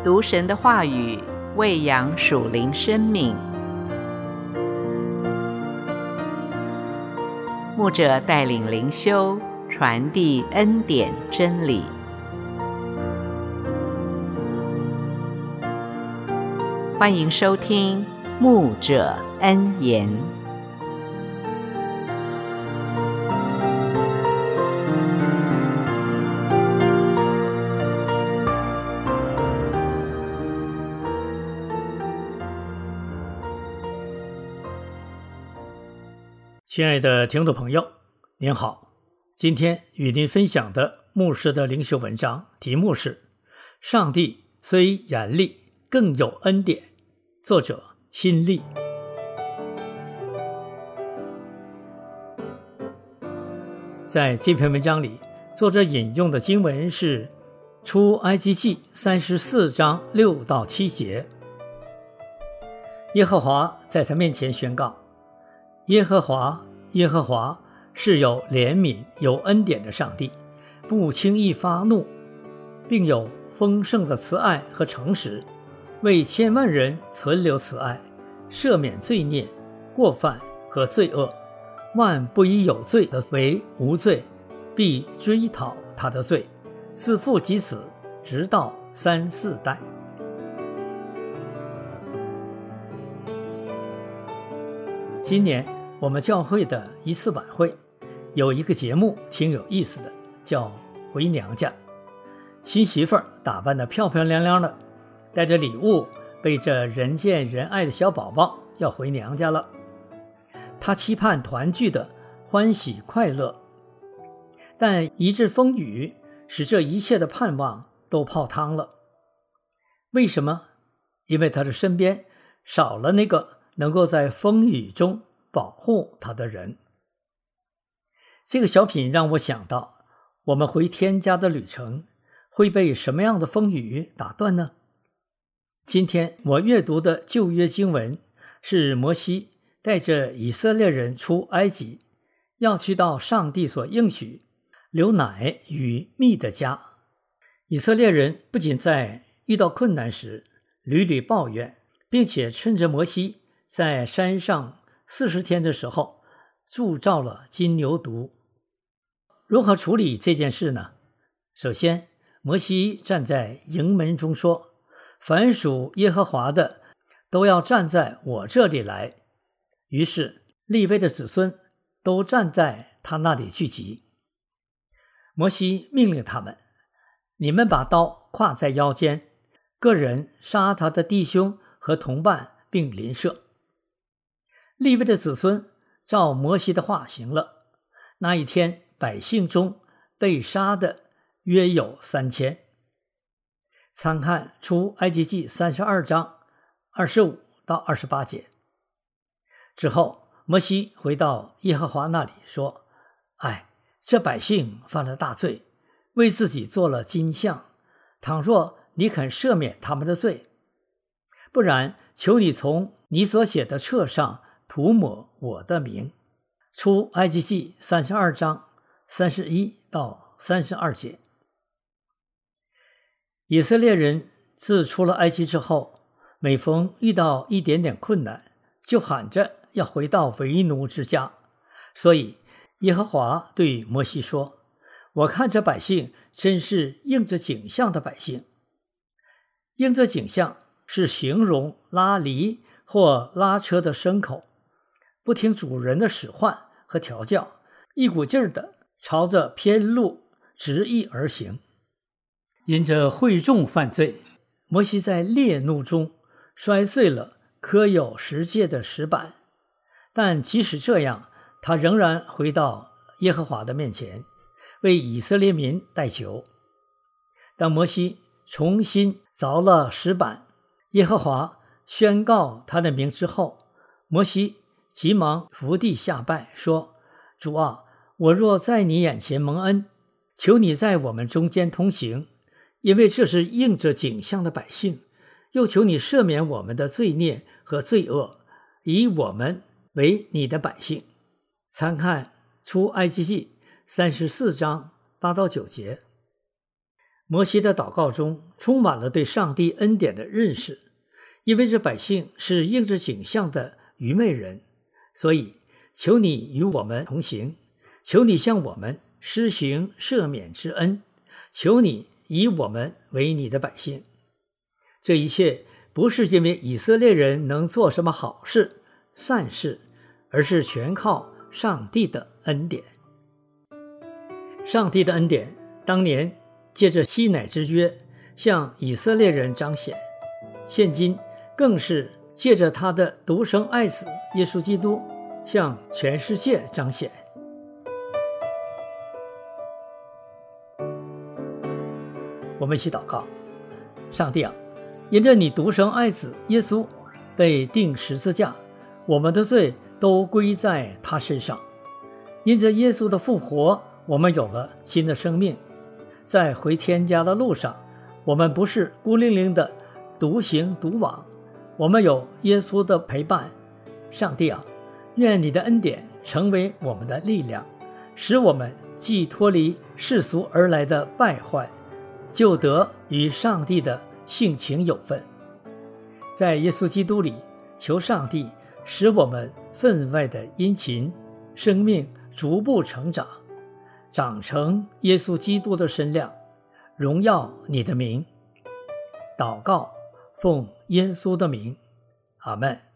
读神的话语，喂养属灵生命。牧者带领灵修，传递恩典真理。欢迎收听牧者恩言。 亲爱的听众朋友，您好，今天与您分享的牧师的灵修文章题目是上帝虽严厉，更有恩典，作者辛利。在这篇文章里，作者引用的经文是出埃及记34章6到7节。耶和华在他面前宣告，耶和华是有怜悯有恩典的上帝，不轻易发怒，并有丰盛的慈爱和诚实，为千万人存留慈爱，赦免罪孽过犯和罪恶，万不以有罪的为无罪，必追讨他的罪，自父及子，直到3、4代。今年我们教会的一次晚会有一个节目挺有意思的，叫回娘家。新媳妇儿打扮得漂漂亮亮的，带着礼物，背着人见人爱的小宝宝要回娘家了。她期盼团聚的欢喜快乐，但一阵风雨使这一切的盼望都泡汤了。为什么？因为她的身边少了那个能够在风雨中保护他的人。这个小品让我想到，我们回天家的旅程会被什么样的风雨打断呢？今天我阅读的旧约经文是摩西带着以色列人出埃及，要去到上帝所应许流奶与蜜的家。以色列人不仅在遇到困难时屡屡抱怨，并且趁着摩西在山上40天的时候铸造了金牛犊。如何处理这件事呢？首先，摩西站在营门中说，凡属耶和华的都要站在我这里来。于是利未的子孙都站在他那里聚集。摩西命令他们，你们把刀挎在腰间，个人杀他的弟兄和同伴并邻舍。利未的子孙照摩西的话行了。那一天，百姓中被杀的约有3000。参看出埃及记32章25到28节。之后，摩西回到耶和华那里说，这百姓犯了大罪，为自己做了金像，倘若你肯赦免他们的罪，不然求你从你所写的册上涂抹我的名。出埃及记32章31到32节。以色列人自出了埃及之后，每逢遇到一点点困难，就喊着要回到为奴之家。所以耶和华对摩西说，我看这百姓真是应着景象的百姓。应着景象是形容拉犁或拉车的牲口，不听主人的使唤和调教，一股劲儿的朝着偏路直意而行。因着会众犯罪，摩西在烈怒中摔碎了刻有十诫的石板，但即使这样，他仍然回到耶和华的面前，为以色列民代求。当摩西重新凿了石板，耶和华宣告他的名之后，摩西急忙伏地下拜，说，主啊，我若在你眼前蒙恩，求你在我们中间通行，因为这是应着景象的百姓，又求你赦免我们的罪孽和罪恶，以我们为你的百姓。参看出埃及记34章8到9节。 摩西的祷告中充满了对上帝恩典的认识，因为这百姓是应着景象的愚昧人，所以求你与我们同行，求你向我们施行赦免之恩，求你以我们为你的百姓。这一切不是因为以色列人能做什么好事、善事，而是全靠上帝的恩典。上帝的恩典当年借着西乃之约向以色列人彰显，现今更是借着他的独生爱子耶稣基督向全世界彰显。我们一起祷告。上帝啊，因着你独生爱子耶稣被钉十字架，我们的罪都归在他身上。因着耶稣的复活，我们有了新的生命。在回天家的路上，我们不是孤零零的独行独往，我们有耶稣的陪伴。上帝啊，愿你的恩典成为我们的力量，使我们既脱离世俗而来的败坏，就得与上帝的性情有份。在耶稣基督里，求上帝使我们分外的殷勤，生命逐步成长，长成耶稣基督的身量，荣耀你的名。祷告，奉耶稣的名，阿们。